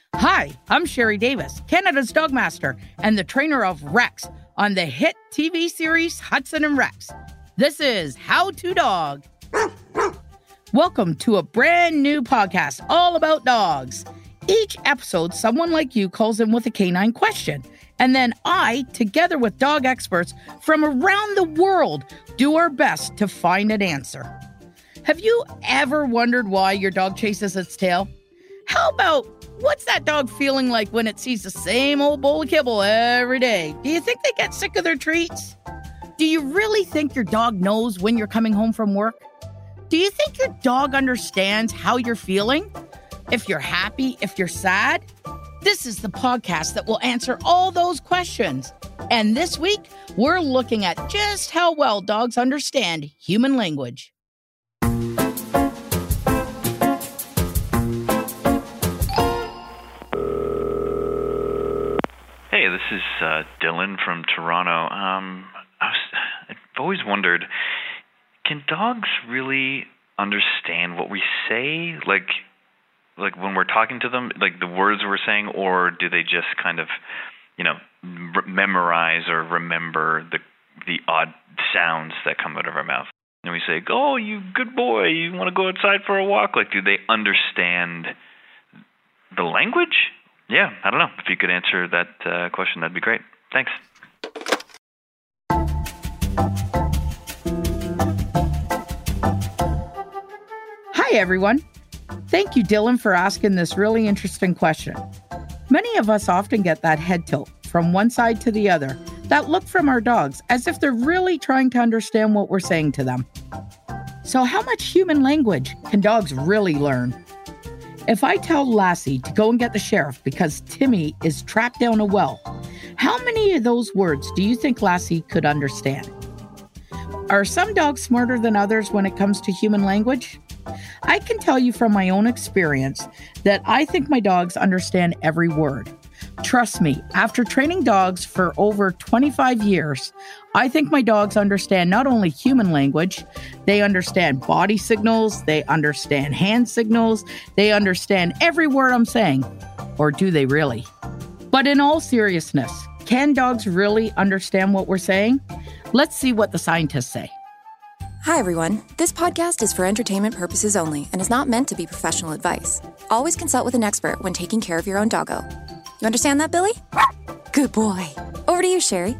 Hi, I'm Sherry Davis, Canada's dog master and the trainer of Rex on the hit TV series Hudson and Rex. This is How to Dog. Welcome to a brand new podcast all about dogs. Each episode, someone like you calls in with a canine question. And then I, together with dog experts from around the world, do our best to find an answer. Have you ever wondered why your dog chases its tail? How about, what's that dog feeling like when it sees the same old bowl of kibble every day? Do you think they get sick of their treats? Do you really think your dog knows when you're coming home from work? Do you think your dog understands how you're feeling? If you're happy, if you're sad? This is the podcast that will answer all those questions. And this week, we're looking at just how well dogs understand human language. Hey, this is Dylan from Toronto. I've always wondered, can dogs really understand what we say? Like when we're talking to them, like the words we're saying, or do they just kind of, memorize or remember the odd sounds that come out of our mouth? And we say, "Oh, you good boy, you want to go outside for a walk?" Like, do they understand the language? Yeah, I don't know. If you could answer that question, that'd be great. Thanks. Hi, everyone. Thank you, Dylan, for asking this really interesting question. Many of us often get that head tilt from one side to the other, that look from our dogs as if they're really trying to understand what we're saying to them. So how much human language can dogs really learn? If I tell Lassie to go and get the sheriff because Timmy is trapped down a well, how many of those words do you think Lassie could understand? Are some dogs smarter than others when it comes to human language? I can tell you from my own experience that I think my dogs understand every word. Trust me, after training dogs for over 25 years, I think my dogs understand not only human language, they understand body signals, they understand hand signals, they understand every word I'm saying. Or do they really? But in all seriousness, can dogs really understand what we're saying? Let's see what the scientists say. Hi, everyone. This podcast is for entertainment purposes only and is not meant to be professional advice. Always consult with an expert when taking care of your own doggo. You understand that, Billy? Good boy. Over to you, Sherry.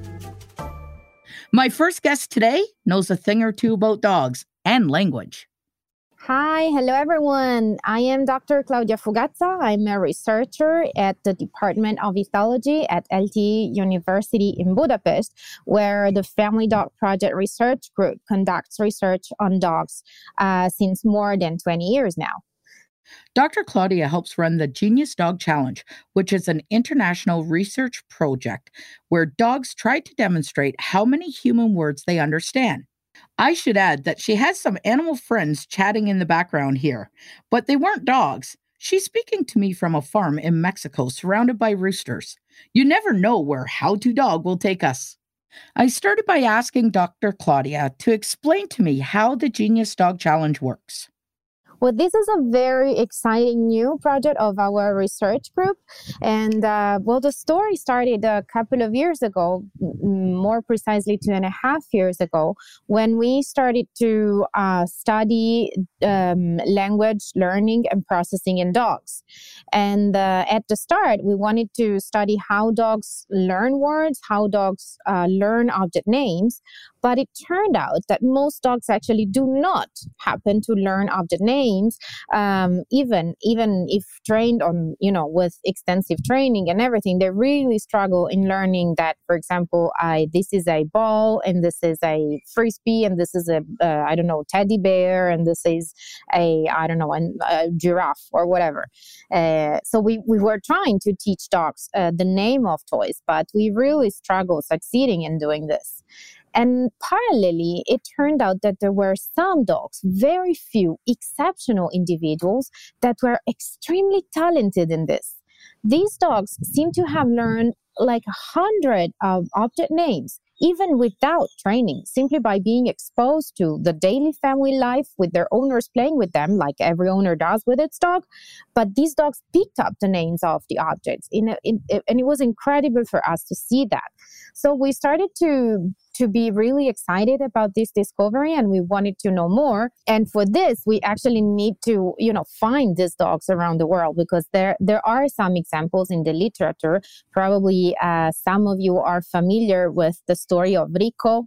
My first guest today knows a thing or two about dogs and language. Hi, hello everyone. I am Dr. Claudia Fugazza. I'm a researcher at the Department of Ethology at LTE University in Budapest, where the Family Dog Project Research Group conducts research on dogs since more than 20 years now. Dr. Claudia helps run the Genius Dog Challenge, which is an international research project where dogs try to demonstrate how many human words they understand. I should add that she has some animal friends chatting in the background here, but they weren't dogs. She's speaking to me from a farm in Mexico surrounded by roosters. You never know where How to Dog will take us. I started by asking Dr. Claudia to explain to me how the Genius Dog Challenge works. Well, this is a very exciting new project of our research group. And the story started a couple of years ago, more precisely 2.5 years ago, when we started to study language learning and processing in dogs. And at the start, we wanted to study how dogs learn words, how dogs learn object names. But it turned out that most dogs actually do not happen to learn object names, even if trained on, with extensive training and everything. They really struggle in learning that, for example, this is a ball, and this is a frisbee, and this is a teddy bear, and this is a giraffe or whatever. So we were trying to teach dogs the name of toys, but we really struggled succeeding in doing this. And parallelly, it turned out that there were some dogs, very few exceptional individuals that were extremely talented in this. These dogs seem to have learned like 100 object names even without training, simply by being exposed to the daily family life with their owners playing with them, like every owner does with its dog. But these dogs picked up the names of the objects, and it was incredible for us to see that. So we started to be really excited about this discovery, and we wanted to know more. And for this, we actually need to, find these dogs around the world, because there are some examples in the literature. Probably some of you are familiar with the story of Rico.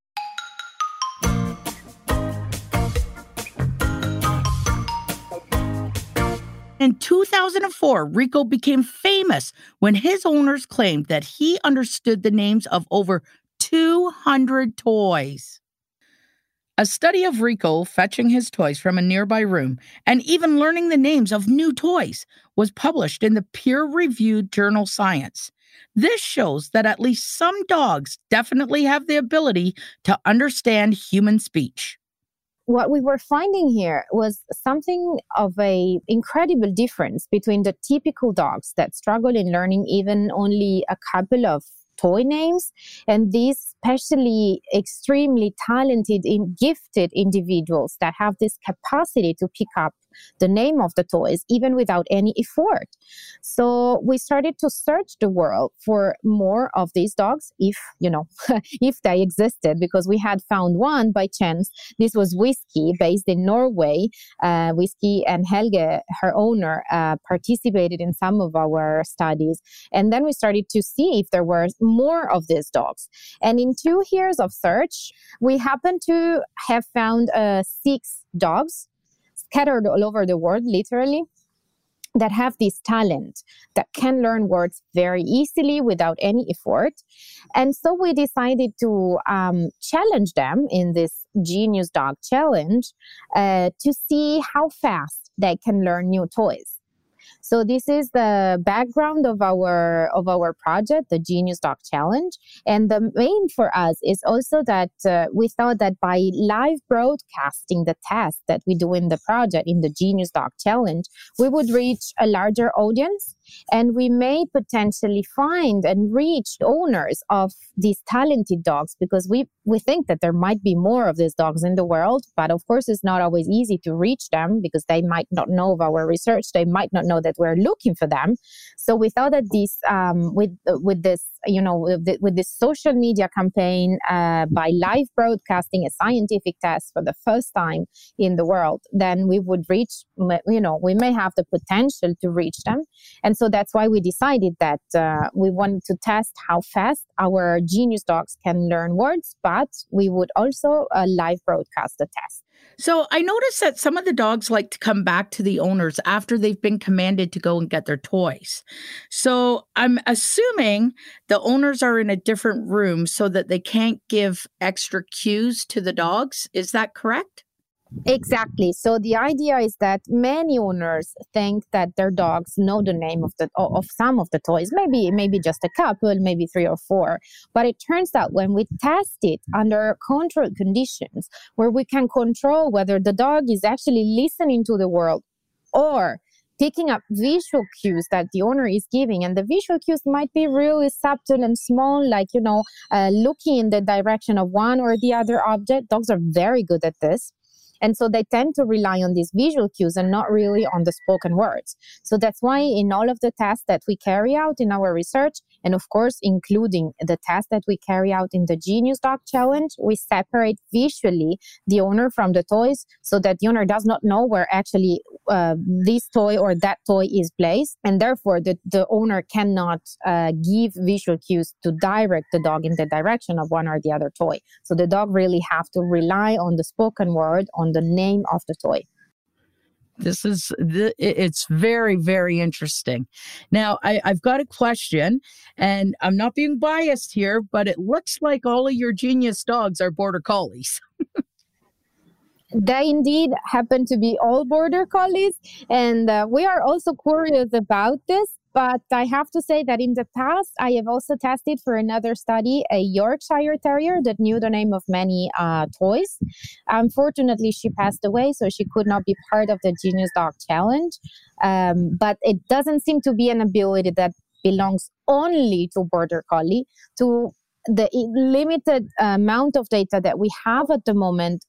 In 2004, Rico became famous when his owners claimed that he understood the names of over 200 toys. A study of Rico fetching his toys from a nearby room and even learning the names of new toys was published in the peer-reviewed journal Science. This shows that at least some dogs definitely have the ability to understand human speech. What we were finding here was something of an incredible difference between the typical dogs that struggle in learning even only a couple of toy names, and these especially extremely talented and gifted individuals that have this capacity to pick up the name of the toys even without any effort. So we started to search the world for more of these dogs, if if they existed, because we had found one by chance. This was Whiskey, based in Norway. Whiskey and Helge, her owner, participated in some of our studies. And then we started to see if there were more of these dogs. And in 2 years of search, we happened to have found 6 dogs scattered all over the world, literally, that have this talent, that can learn words very easily without any effort. And so we decided to challenge them in this Genius Dog Challenge to see how fast they can learn new toys. So this is the background of our project, the Genius Dog Challenge. And the main for us is also that we thought that by live broadcasting the test that we do in the project, in the Genius Dog Challenge, we would reach a larger audience, and we may potentially find and reach owners of these talented dogs, because we think that there might be more of these dogs in the world. But of course, it's not always easy to reach them, because they might not know of our research. They might not know that we're looking for them. So we thought that this, with this social media campaign, by live broadcasting a scientific test for the first time in the world, then we would reach, we may have the potential to reach them. And so that's why we decided that we wanted to test how fast our Genius dogs can learn words, but we would also live broadcast the test. So I noticed that some of the dogs like to come back to the owners after they've been commanded to go and get their toys. So I'm assuming the owners are in a different room so that they can't give extra cues to the dogs. Is that correct? Exactly. So the idea is that many owners think that their dogs know the name of some of the toys, maybe just a couple, maybe 3 or 4. But it turns out when we test it under controlled conditions, where we can control whether the dog is actually listening to the world or picking up visual cues that the owner is giving. And the visual cues might be really subtle and small, like, looking in the direction of one or the other object. Dogs are very good at this. And so they tend to rely on these visual cues and not really on the spoken words. So that's why in all of the tests that we carry out in our research, and of course, including the test that we carry out in the Genius Dog Challenge, we separate visually the owner from the toys, so that the owner does not know where actually this toy or that toy is placed. And therefore, the owner cannot give visual cues to direct the dog in the direction of one or the other toy. So the dog really have to rely on the spoken word, on the name of the toy. It's very, very interesting. Now, I've got a question, and I'm not being biased here, but it looks like all of your Genius dogs are Border Collies. They indeed happen to be all Border Collies, and we are also curious about this. But I have to say that in the past, I have also tested for another study a Yorkshire Terrier that knew the name of many toys. Unfortunately, she passed away, so she could not be part of the Genius Dog Challenge. But it doesn't seem to be an ability that belongs only to Border Collie. To the limited amount of data that we have at the moment,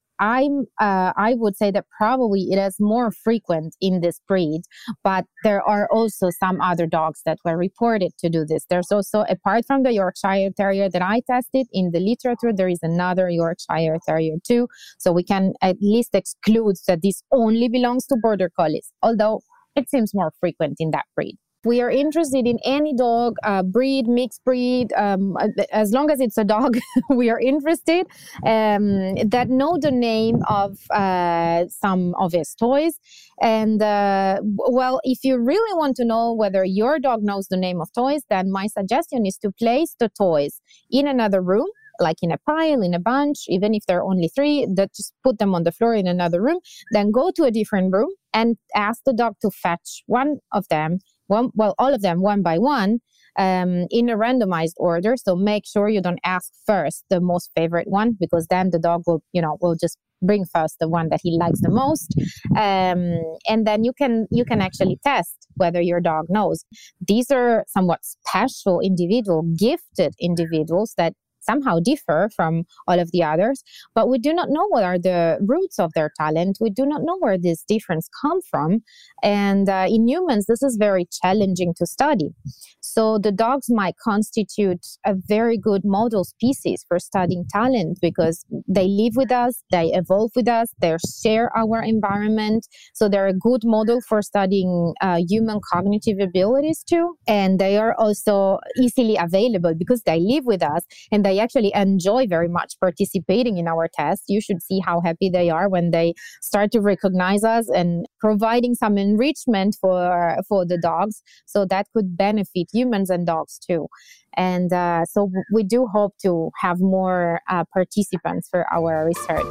I would say that probably it is more frequent in this breed, but there are also some other dogs that were reported to do this. There's also, apart from the Yorkshire Terrier that I tested, in the literature, there is another Yorkshire Terrier too. So we can at least exclude that this only belongs to Border Collies, although it seems more frequent in that breed. We are interested in any dog, breed, mixed breed, as long as it's a dog, we are interested, that know the name of some of his toys. And well, if you really want to know whether your dog knows the name of toys, then my suggestion is to place the toys in another room, like in a pile, in a bunch, even if there are only 3, that just put them on the floor in another room, then go to a different room and ask the dog to fetch one of them, all of them one by one, in a randomized order. So make sure you don't ask first the most favorite one, because then the dog will just bring first the one that he likes the most. And then you can actually test whether your dog knows. These are somewhat special gifted individuals that somehow differ from all of the others, but we do not know what are the roots of their talent. We do not know where this difference come from. And in humans, this is very challenging to study. So the dogs might constitute a very good model species for studying talent, because they live with us, they evolve with us, they share our environment. So they're a good model for studying human cognitive abilities too. And they are also easily available because they live with us and they actually enjoy very much participating in our tests. You should see how happy they are when they start to recognize us and providing some enrichment for the dogs. So that could benefit humans and dogs too. And so we do hope to have more participants for our research.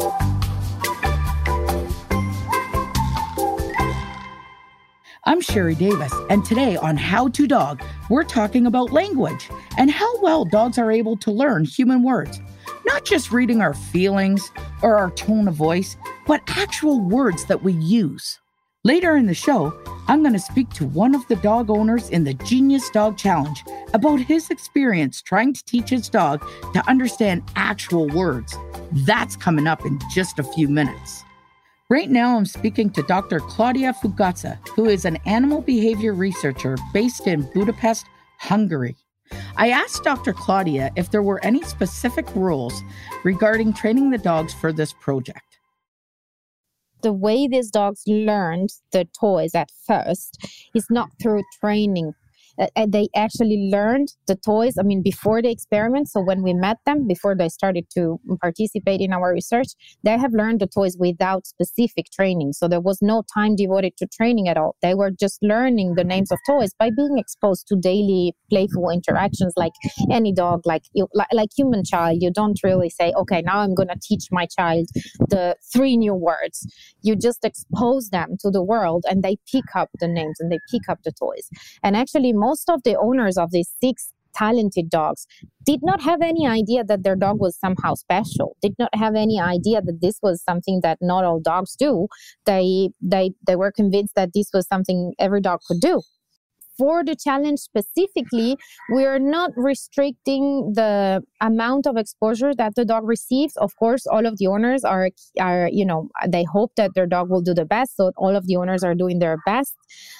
I'm Sherry Davis, and today on How to Dog, we're talking about language and how well dogs are able to learn human words. Not just reading our feelings or our tone of voice, but actual words that we use. Later in the show, I'm going to speak to one of the dog owners in the Genius Dog Challenge about his experience trying to teach his dog to understand actual words. That's coming up in just a few minutes. Right now, I'm speaking to Dr. Claudia Fugaza, who is an animal behavior researcher based in Budapest, Hungary. I asked Dr. Claudia if there were any specific rules regarding training the dogs for this project. The way these dogs learned the toys at first is not through training. They actually learned the toys, before the experiment. So when we met them, before they started to participate in our research, they have learned the toys without specific training. So there was no time devoted to training at all. They were just learning the names of toys by being exposed to daily playful interactions like any dog, like human child. You don't really say, okay, now I'm going to teach my child the 3 new words. You just expose them to the world and they pick up the names and they pick up the toys. And actually, most of the owners of these 6 talented dogs did not have any idea that their dog was somehow special, did not have any idea that this was something that not all dogs do. They were convinced that this was something every dog could do. For the challenge specifically, we are not restricting the amount of exposure that the dog receives. Of course, all of the owners are they hope that their dog will do the best. So all of the owners are doing their best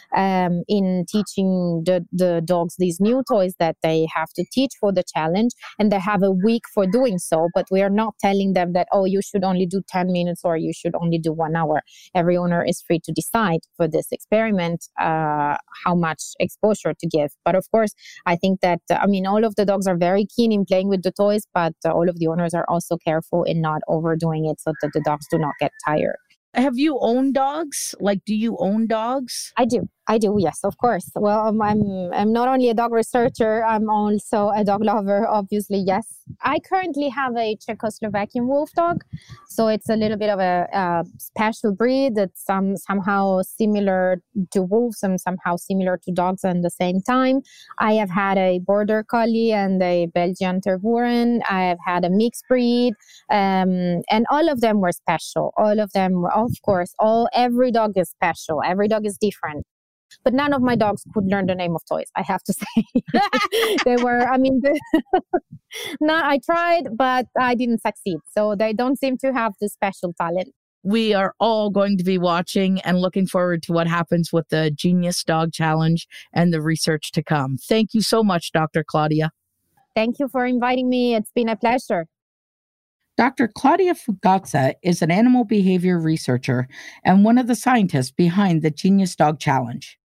in teaching the dogs these new toys that they have to teach for the challenge. And they have a week for doing so. But we are not telling them that, you should only do 10 minutes or you should only do 1 hour. Every owner is free to decide for this experiment how much exposure to give. But of course, I think that, all of the dogs are very keen in playing with the toys, but all of the owners are also careful in not overdoing it so that the dogs do not get tired. Have you owned dogs? Do you own dogs? I do, yes, of course. Well, I'm not only a dog researcher, I'm also a dog lover, obviously, yes. I currently have a Czechoslovakian wolf dog, so it's a little bit of a special breed that's somehow similar to wolves and somehow similar to dogs at the same time. I have had a Border Collie and a Belgian Tervuren. I have had a mixed breed, and all of them were special. All of them, of course, every dog is special. Every dog is different. but none of my dogs could learn the name of toys, I have to say. I tried, but I didn't succeed. So they don't seem to have this special talent. We are all going to be watching and looking forward to what happens with the Genius Dog Challenge and the research to come. Thank you so much, Dr. Claudia. Thank you for inviting me. It's been a pleasure. Dr. Claudia Fugazza is an animal behavior researcher and one of the scientists behind the Genius Dog Challenge.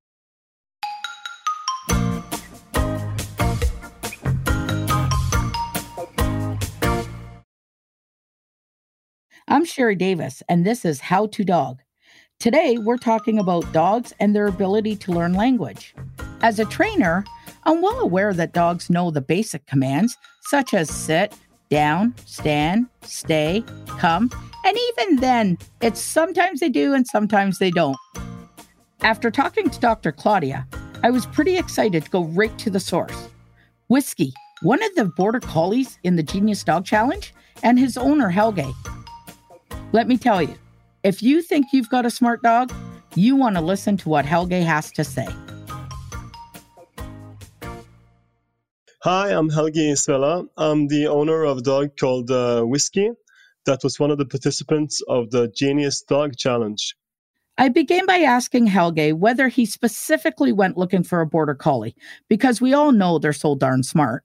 I'm Sherry Davis, and this is How to Dog. Today, we're talking about dogs and their ability to learn language. As a trainer, I'm well aware that dogs know the basic commands, such as sit, down, stand, stay, come, and even then, it's sometimes they do and sometimes they don't. After talking to Dr. Claudia, I was pretty excited to go right to the source. Whiskey, one of the border collies in the Genius Dog Challenge, and his owner, Helge. Let me tell you, if you think you've got a smart dog, you want to listen to what Helge has to say. Hi, I'm Helge Isvela. I'm the owner of a dog called Whiskey. That was one of the participants of the Genius Dog Challenge. I began by asking Helge whether he specifically went looking for a border collie, because we all know they're so darn smart.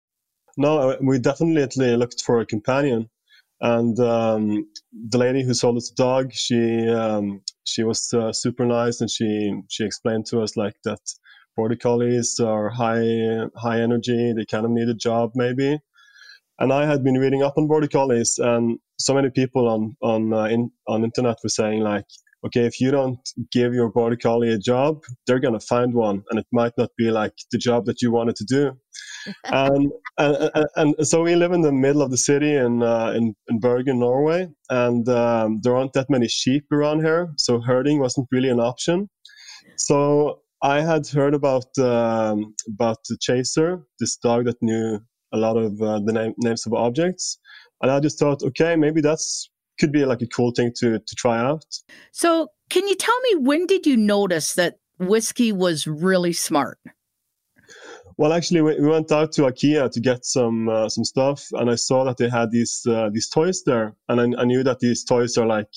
No, we definitely looked for a companion. And the lady who sold us the dog, she was super nice, and she explained to us like that border collies are high energy. They kind of need a job maybe. And I had been reading up on border collies, and so many people on internet were saying like, okay, if you don't give your border collie a job, they're gonna find one, and it might not be like the job that you wanted to do. and so we live in the middle of the city in Bergen, Norway, and there aren't that many sheep around here, so herding wasn't really an option. So I had heard about the Chaser, this dog that knew a lot of the names of objects, and I just thought, okay, maybe that's could be like a cool thing to try out. So can you tell me, when did you notice that Whiskey was really smart? Well, actually, we went out to IKEA to get some stuff, and I saw that they had these toys there, and I knew that these toys are like,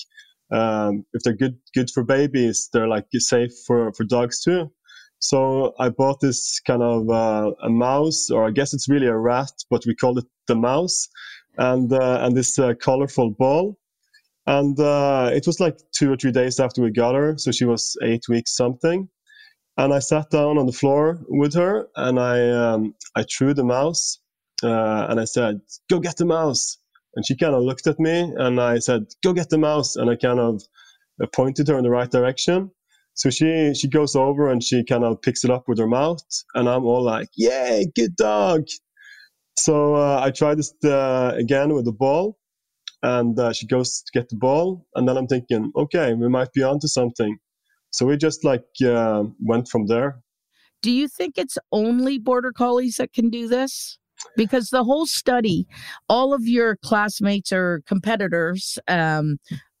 if they're good for babies, they're like safe for dogs too. So I bought this kind of a mouse, or I guess it's really a rat, but we called it the mouse, and this colorful ball. And it was like 2 or 3 days after we got her, so she was 8 weeks something. And I sat down on the floor with her, and I threw the mouse, and I said, "Go get the mouse." And she kind of looked at me, and I said, "Go get the mouse." And I kind of pointed her in the right direction. So she goes over and she kind of picks it up with her mouth, and I'm all like, "Yay, good dog!" So I tried this again with the ball, and she goes to get the ball, and then I'm thinking, okay, we might be onto something. So we just like went from there. Do you think it's only border collies that can do this? Because the whole study, all of your classmates or competitors in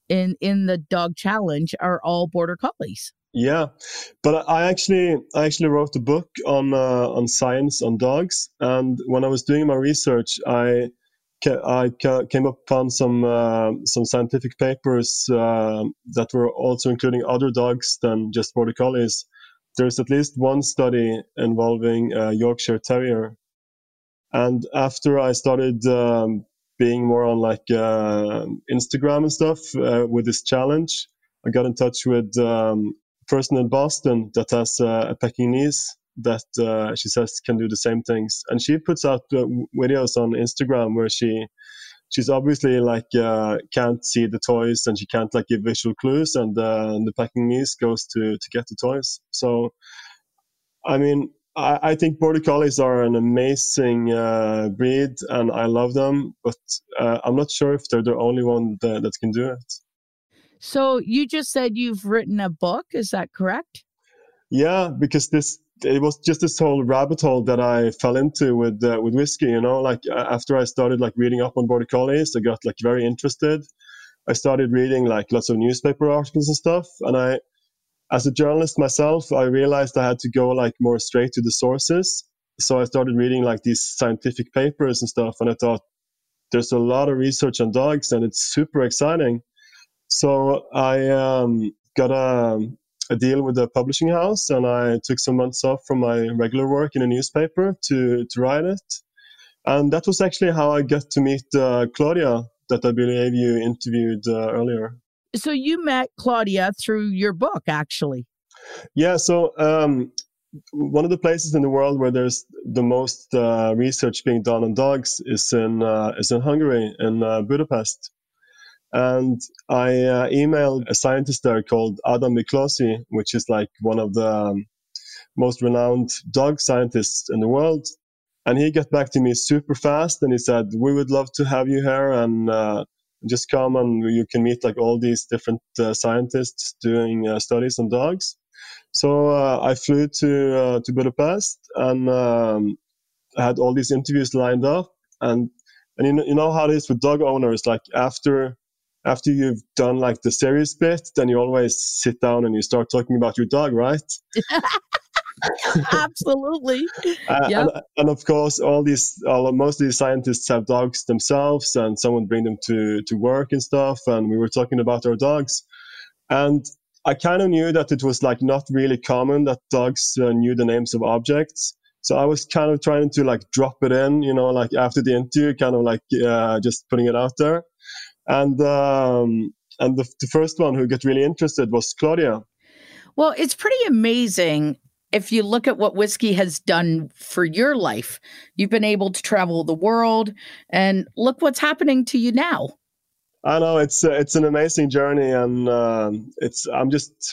the dog challenge are all border collies. Yeah, but I actually wrote a book on science on dogs, and when I was doing my research, I came upon some scientific papers that were also including other dogs than just border collies. There's at least one study involving Yorkshire Terrier, and after I started being more on like Instagram and stuff with this challenge, I got in touch with person in Boston that has a Pekingese that she says can do the same things, and she puts out videos on Instagram where she's obviously like can't see the toys, and she can't like give visual clues, and the Pekingese goes to get the toys. So I mean, I think border collies are an amazing breed, and I love them, but I'm not sure if they're the only one that can do it. So you just said you've written a book, is that correct? Yeah, because it was just this whole rabbit hole that I fell into with Whiskey. You know, like after I started like reading up on border collies, I got like very interested. I started reading like lots of newspaper articles and stuff, and as a journalist myself, I realized I had to go like more straight to the sources. So I started reading like these scientific papers and stuff, and I thought there's a lot of research on dogs and it's super exciting. So I got a deal with a publishing house, and I took some months off from my regular work in a newspaper to write it. And that was actually how I got to meet Claudia, that I believe you interviewed earlier. So you met Claudia through your book, actually. Yeah, so one of the places in the world where there's the most research being done on dogs is in Hungary, in Budapest. And I emailed a scientist there called Adam Miklosi, which is like one of the most renowned dog scientists in the world. And he got back to me super fast, and he said, we would love to have you here, and just come and you can meet like all these different scientists doing studies on dogs. So I flew to Budapest, and had all these interviews lined up. And you know how it is with dog owners, like after you've done like the serious bit, then you always sit down and you start talking about your dog, right? Absolutely. Yep. And of course, most of these scientists have dogs themselves, and someone bring them to work and stuff. And we were talking about our dogs, and I kind of knew that it was like not really common that dogs knew the names of objects. So I was kind of trying to like drop it in, like after the interview, kind of like just putting it out there. And the first one who got really interested was Claudia. Well, it's pretty amazing. If you look at what Whiskey has done for your life, you've been able to travel the world, and look what's happening to you now. I know it's an amazing journey, and I'm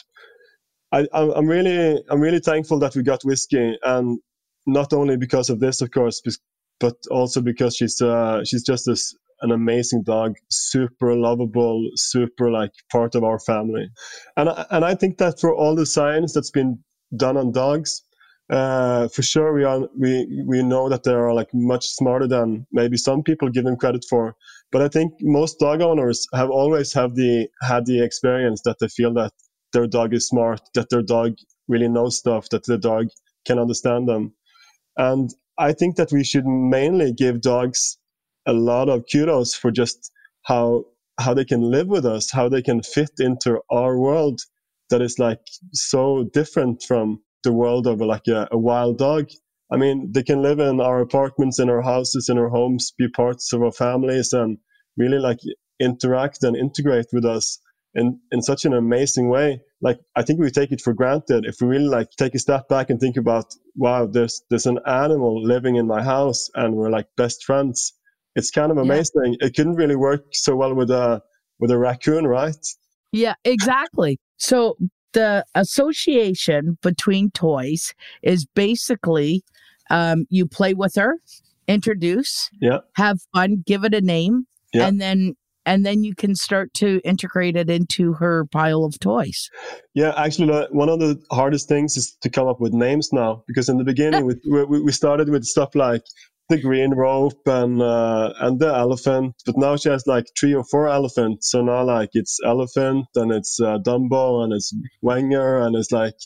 really thankful that we got Whiskey, and not only because of this, of course, but also because she's just an amazing dog, super lovable, super like part of our family, and I think that for all the science that's been done on dogs, for sure we know that they are like much smarter than maybe some people give them credit for. But I think most dog owners have always had the experience that they feel that their dog is smart, that their dog really knows stuff, that their dog can understand them. And I think that we should mainly give dogs a lot of kudos for just how they can live with us, how they can fit into our world that is like so different from the world of like a wild dog. I mean, they can live in our apartments, in our houses, in our homes, be parts of our families, and really like interact and integrate with us in such an amazing way. Like, I think we take it for granted. If we really like take a step back and think about, wow, there's an animal living in my house and we're like best friends. It's kind of amazing. Yeah. It couldn't really work so well with a raccoon, right? Yeah, exactly. So the association between toys is basically you play with her, introduce, have fun, give it a name, and then you can start to integrate it into her pile of toys. Yeah, actually, one of the hardest things is to come up with names now, because in the beginning we started with stuff like the green rope and the elephant, but now she has like 3 or 4 elephants. So now like it's Elephant, and it's Dumbo, and it's Wenger, and it's like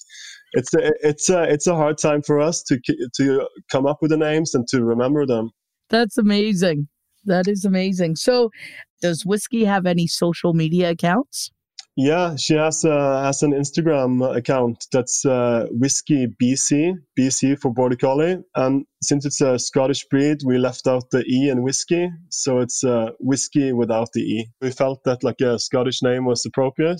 it's a hard time for us to come up with the names and to remember them. That's amazing. That is amazing. So, does Whiskey have any social media accounts? Yeah, she has an Instagram account that's Whiskey BC for Border Collie. And since it's a Scottish breed, we left out the E in Whiskey. So it's Whiskey without the E. We felt that like a Scottish name was appropriate.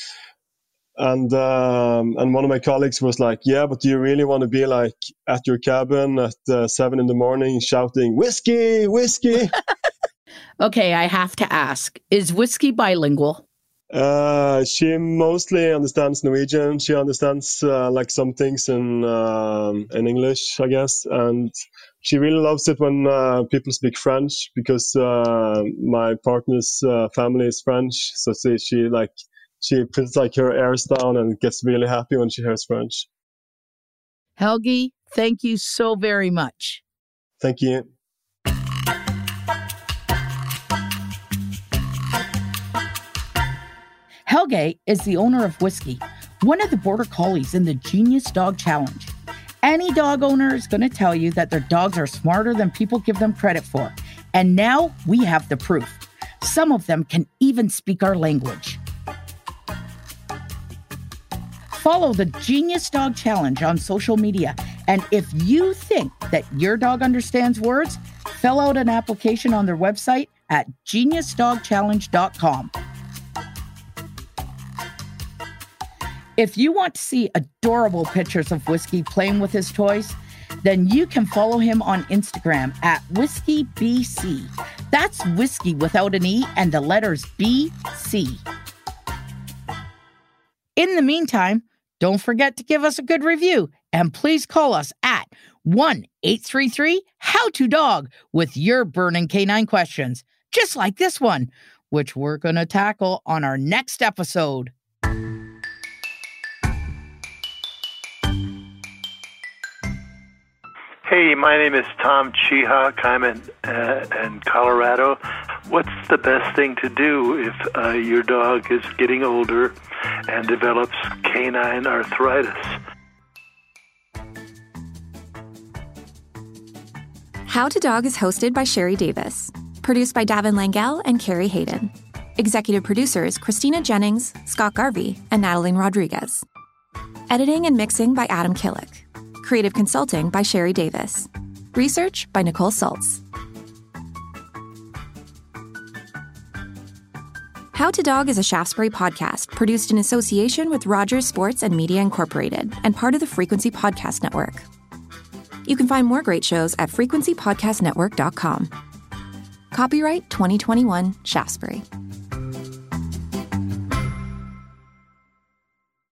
And one of my colleagues was like, yeah, but do you really want to be like at your cabin at 7 a.m. shouting, Whiskey, Whiskey? Okay, I have to ask, is Whiskey bilingual? She mostly understands Norwegian. She understands like some things in English, I guess, and she really loves it when people speak French, because my partner's family is French. So she puts like her ears down and gets really happy when she hears French. Helgi, thank you so very much. Thank you. Helgi is the owner of Whiskey, one of the Border Collies in the Genius Dog Challenge. Any dog owner is going to tell you that their dogs are smarter than people give them credit for. And now we have the proof. Some of them can even speak our language. Follow the Genius Dog Challenge on social media. And if you think that your dog understands words, fill out an application on their website at geniusdogchallenge.com. If you want to see adorable pictures of Whiskey playing with his toys, then you can follow him on Instagram at WhiskeyBC. That's Whiskey without an E and the letters BC. In the meantime, don't forget to give us a good review, and please call us at 1-833-HOW-TO-DOG with your burning canine questions, just like this one, which we're going to tackle on our next episode. Hey, my name is Tom Chihawk. I'm in Colorado. What's the best thing to do if your dog is getting older and develops canine arthritis? How to Dog is hosted by Sherry Davis. Produced by Davin Langell and Carrie Hayden. Executive producers Christina Jennings, Scott Garvey, and Natalie Rodriguez. Editing and mixing by Adam Killick. Creative consulting by Sherry Davis. Research by Nicole Schultz. How to Dog is a Shaftesbury podcast produced in association with Rogers Sports and Media Incorporated and part of the Frequency Podcast Network. You can find more great shows at frequencypodcastnetwork.com. Copyright 2021 Shaftesbury.